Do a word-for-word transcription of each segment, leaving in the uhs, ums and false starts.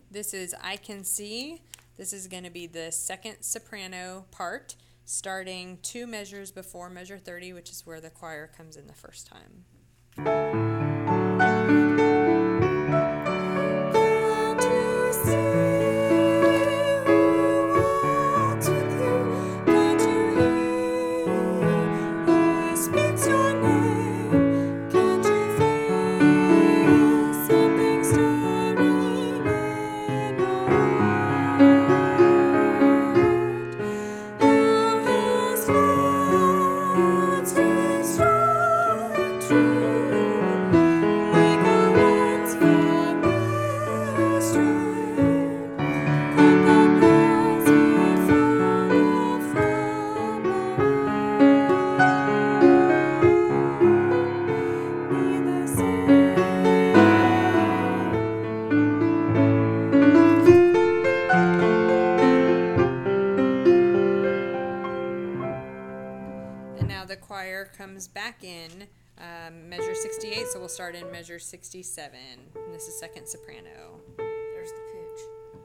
This is I Can See. This is going to be the second soprano part, starting two measures before measure thirty, which is where the choir comes in the first time. Comes back in um, measure sixty-eight, so we'll start in measure sixty-seven. And this is second soprano. There's the pitch.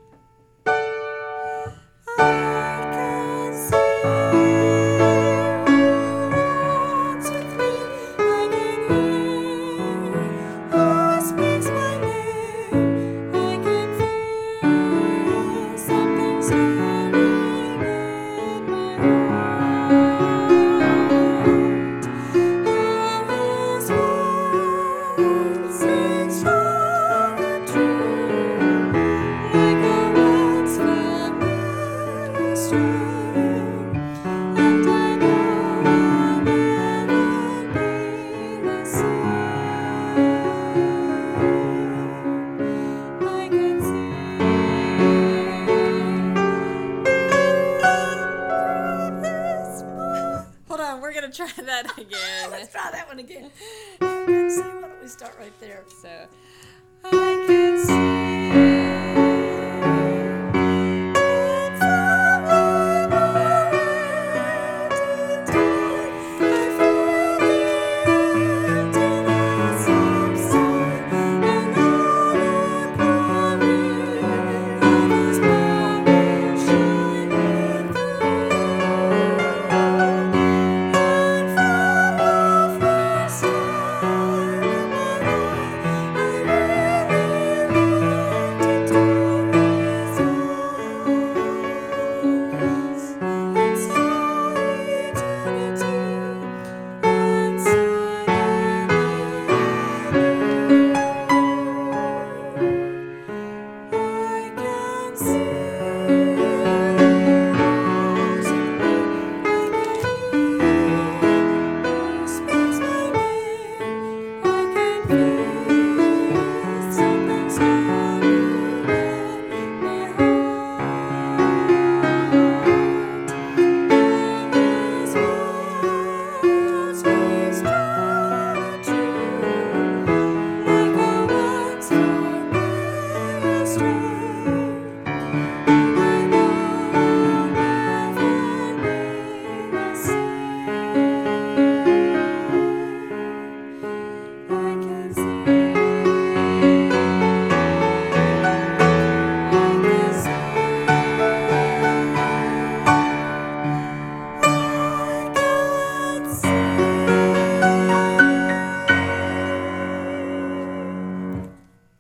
Try that again. Let's try that one again. I can see. Why don't we start right there? So, I